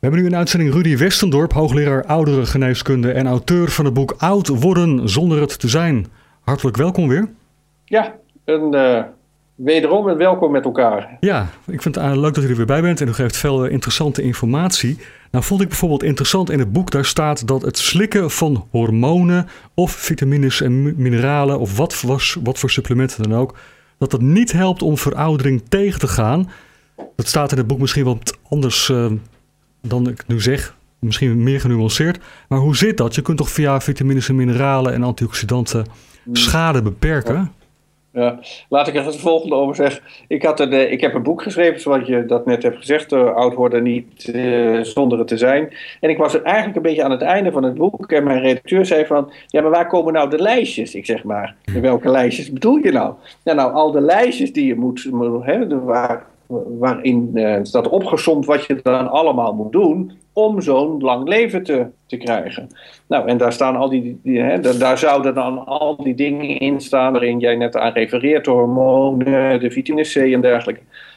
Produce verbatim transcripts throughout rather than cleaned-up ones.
We hebben nu in uitzending Rudy Westendorp, hoogleraar ouderengeneeskunde en auteur van het boek Oud worden zonder het te zijn. Hartelijk welkom weer. Ja, een, uh, wederom een welkom met elkaar. Ja, ik vind het uh, leuk dat u er weer bij bent en u geeft veel uh, interessante informatie. Nou vond ik bijvoorbeeld interessant in het boek, daar staat dat het slikken van hormonen of vitamines en mineralen of wat, was, wat voor supplementen dan ook, dat dat niet helpt om veroudering tegen te gaan. Dat staat in het boek misschien wat anders uh, dan ik nu zeg, misschien meer genuanceerd. Maar hoe zit dat? Je kunt toch via vitamines en mineralen en antioxidanten schade beperken? Ja, laat ik er het volgende over zeggen. Ik, had een, ik heb een boek geschreven, zoals je dat net hebt gezegd, uh, Oud worden niet uh, zonder het te zijn. En ik was er eigenlijk een beetje aan het einde van het boek en mijn redacteur zei van, ja, maar waar komen nou de lijstjes? Ik zeg maar, welke lijstjes bedoel je nou? Ja, nou, al de lijstjes die je moet, moet hè, waar, waarin uh, staat opgesomd wat je dan allemaal moet doen om zo'n lang leven te, te krijgen. Nou, en daar staan al die, die hè, daar, daar zouden dan al die dingen in staan waarin jij net aan refereert, de hormonen, de vitamine C en dergelijke.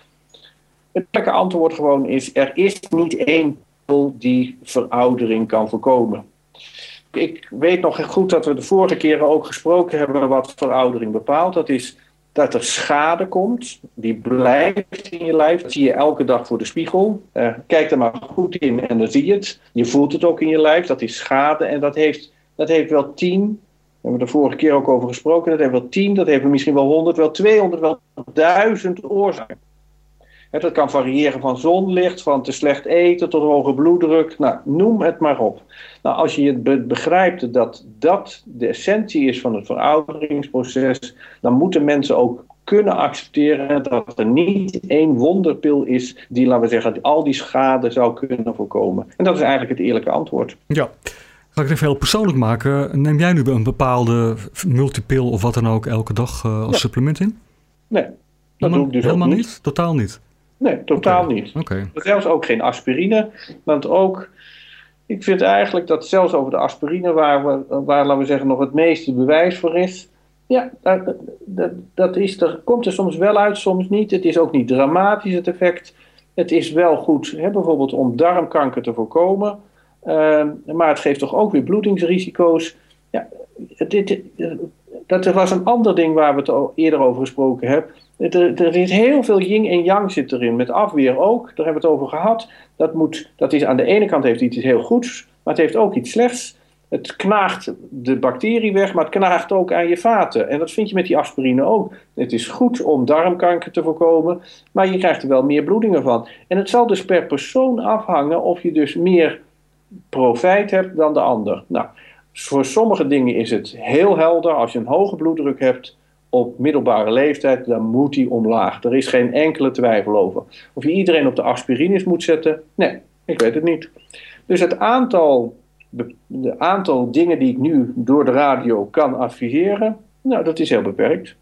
Het lekke antwoord gewoon is, er is niet één pil die veroudering kan voorkomen. Ik weet nog goed dat we de vorige keren ook gesproken hebben wat veroudering bepaalt. Dat is dat er schade komt, die blijft in je lijf. Dat zie je elke dag voor de spiegel. Uh, kijk er maar goed in en dan zie je het. Je voelt het ook in je lijf, dat is schade. En dat heeft, dat heeft wel tien, daar hebben we de vorige keer ook over gesproken, dat heeft wel tien, dat heeft misschien wel honderd, wel tweehonderd, wel duizend oorzaken. He, dat kan variëren van zonlicht, van te slecht eten tot hoge bloeddruk. Nou, noem het maar op. Nou, als je be- begrijpt dat dat de essentie is van het verouderingsproces, dan moeten mensen ook kunnen accepteren dat er niet één wonderpil is die, laten we zeggen, al die schade zou kunnen voorkomen. En dat is eigenlijk het eerlijke antwoord. Ja. Ga ik het even heel persoonlijk maken. Neem jij nu een bepaalde multipil of wat dan ook elke dag uh, als ja. supplement in? Nee, dat helemaal, doe ik dus helemaal ook niet. niet. Totaal niet? Nee, totaal okay. niet. Okay. Zelfs ook geen aspirine, want ook, ik vind eigenlijk dat zelfs over de aspirine, waar, we, waar laten we zeggen nog het meeste bewijs voor is, ja, dat, dat, dat is er, komt er soms wel uit, soms niet. Het is ook niet dramatisch, het effect. Het is wel goed, hè, bijvoorbeeld om darmkanker te voorkomen, uh, maar het geeft toch ook weer bloedingsrisico's. Ja, dit, dat was een ander ding waar we het eerder over gesproken hebben. Er, er is heel veel yin en yang zit erin, met afweer ook, daar hebben we het over gehad. Dat, moet, dat is aan de ene kant heeft iets heel goeds, maar het heeft ook iets slechts. Het knaagt de bacterie weg, maar het knaagt ook aan je vaten. En dat vind je met die aspirine ook. Het is goed om darmkanker te voorkomen, maar je krijgt er wel meer bloedingen van. En het zal dus per persoon afhangen of je dus meer profijt hebt dan de ander. Nou, voor sommige dingen is het heel helder. Als je een hoge bloeddruk hebt op middelbare leeftijd, dan moet die omlaag. Er is geen enkele twijfel over. Of je iedereen op de aspirines moet zetten? Nee, ik weet het niet. Dus het aantal, de aantal dingen die ik nu door de radio kan adviseren, nou, dat is heel beperkt.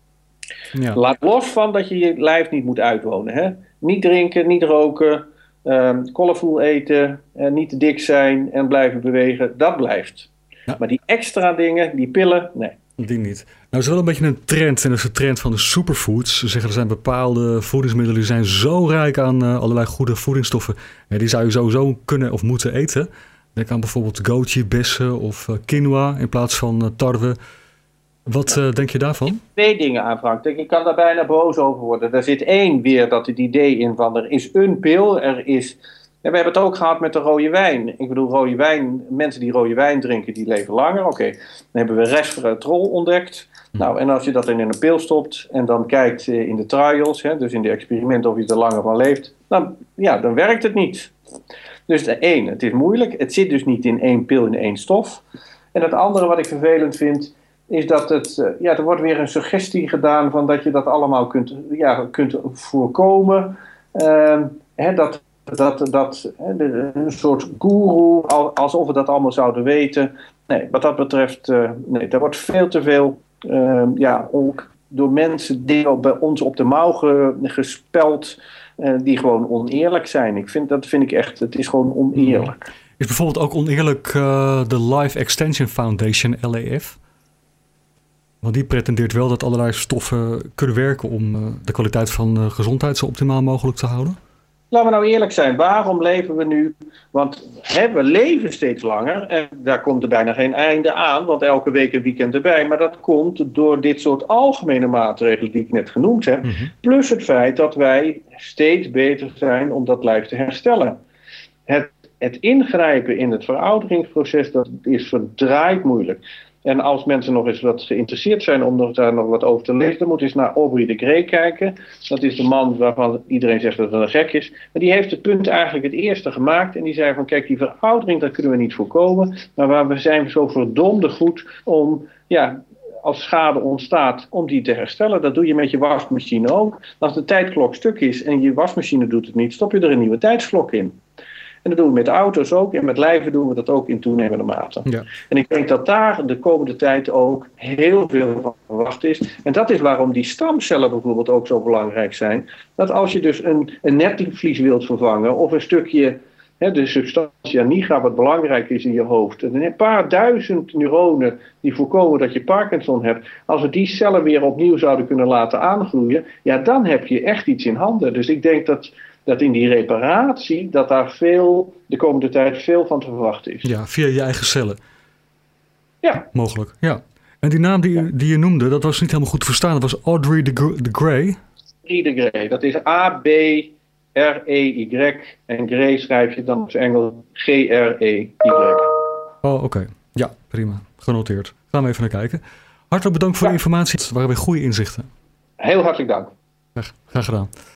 Ja. Laat los van dat je je lijf niet moet uitwonen. Hè? Niet drinken, niet roken, um, colorful eten, uh, niet te dik zijn en blijven bewegen, dat blijft. Ja. Maar die extra dingen, die pillen, nee. Die niet. Nou is wel een beetje een trend en dat is de trend van de superfoods. Ze zeggen er zijn bepaalde voedingsmiddelen die zijn zo rijk aan uh, allerlei goede voedingsstoffen. Ja, die zou je sowieso kunnen of moeten eten. Denk aan bijvoorbeeld goji, bessen of uh, quinoa in plaats van uh, tarwe. Wat uh, denk je daarvan? Twee dingen aan, Frank. Ik kan daar bijna boos over worden. Er zit één weer dat het idee in van er is een pil, er is. En we hebben het ook gehad met de rode wijn. Ik bedoel, rode wijn, mensen die rode wijn drinken, die leven langer. Oké, okay. Dan hebben we resveratrol ontdekt. Hm. Nou, en als je dat in een pil stopt en dan kijkt in de trials, hè, dus in de experimenten of je er langer van leeft, dan, ja, dan werkt het niet. Dus de één, het is moeilijk. Het zit dus niet in één pil, in één stof. En het andere wat ik vervelend vind, is dat het, ja, er wordt weer een suggestie gedaan van dat je dat allemaal kunt, ja, kunt voorkomen. Uh, hè, dat Dat, dat een soort goeroe, alsof we dat allemaal zouden weten. Nee, wat dat betreft, uh, nee, daar wordt veel te veel, uh, ja, ook door mensen dingen bij ons op de mouw ge, gespeld, uh, die gewoon oneerlijk zijn. Ik vind, dat vind ik echt, het is gewoon oneerlijk. Is bijvoorbeeld ook oneerlijk uh, de Life Extension Foundation, L E F? Want die pretendeert wel dat allerlei stoffen kunnen werken om uh, de kwaliteit van uh, gezondheid zo optimaal mogelijk te houden. laten we nou eerlijk zijn. Waarom leven we nu? Want hè, we leven steeds langer en daar komt er bijna geen einde aan, want elke week een weekend erbij. Maar dat komt door dit soort algemene maatregelen die ik net genoemd heb. Mm-hmm. Plus het feit dat wij steeds beter zijn om dat lijf te herstellen. Het, het ingrijpen in het verouderingsproces, dat is verdraaid moeilijk. En als mensen nog eens wat geïnteresseerd zijn om nog, daar nog wat over te lezen, dan moet eens naar Aubrey de Grey kijken. Dat is de man waarvan iedereen zegt dat het een gek is. Maar die heeft het punt eigenlijk het eerste gemaakt. En die zei van kijk, die veroudering, dat kunnen we niet voorkomen. Maar waar we zijn zo verdomde goed om, ja, als schade ontstaat, om die te herstellen. Dat doe je met je wasmachine ook. Als de tijdklok stuk is en je wasmachine doet het niet, stop je er een nieuwe tijdsklok in. En dat doen we met auto's ook. En met lijven doen we dat ook in toenemende mate. Ja. En ik denk dat daar de komende tijd ook heel veel van verwacht is. En dat is waarom die stamcellen bijvoorbeeld ook zo belangrijk zijn. Dat als je dus een, een netvlies wilt vervangen of een stukje, hè, de substantia nigra wat belangrijk is in je hoofd. Een paar duizend neuronen die voorkomen dat je Parkinson hebt. Als we die cellen weer opnieuw zouden kunnen laten aangroeien, ja, dan heb je echt iets in handen. Dus ik denk dat dat in die reparatie, dat daar veel, de komende tijd veel van te verwachten is. Ja, via je eigen cellen. Ja. Mogelijk, ja. En die naam die, ja. die je noemde, dat was niet helemaal goed verstaan. Dat was Aubrey de, de Grey. Aubrey de Grey, dat is A B R E Y. En Grey schrijf je dan op Engels G R E Y. Oh, oké. Okay. Ja, prima. Genoteerd. Gaan we even naar kijken. Hartelijk bedankt voor ja. de informatie. Het waren weer goede inzichten. Heel hartelijk dank. Graag, graag gedaan.